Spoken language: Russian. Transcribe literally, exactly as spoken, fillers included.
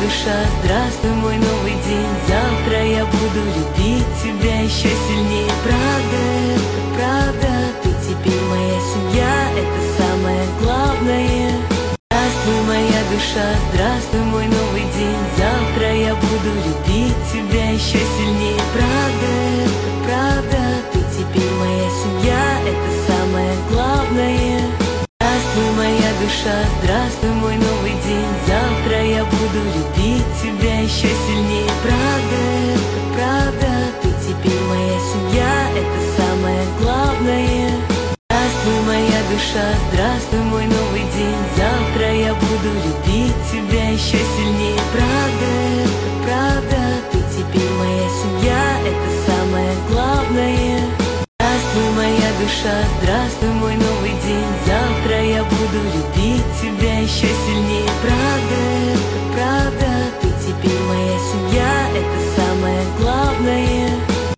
душа, здравствуй, мой новый день. Завтра я буду любить тебя еще сильнее. Правда, это правда, ты теперь моя семья, это самое главное. Здравствуй, моя душа, здравствуй, мой новый день. Завтра я буду любить тебя еще сильнее. Правда, это правда, ты теперь моя семья, это самое главное. Здравствуй, моя душа, здравствуй, мой новый день. Завтра я буду любить тебя еще сильнее. Правда, это правда, ты теперь моя семья, это самое главное. Здравствуй, моя душа, здравствуй, мой новый день. Завтра я буду любить тебя еще сильнее. Правда,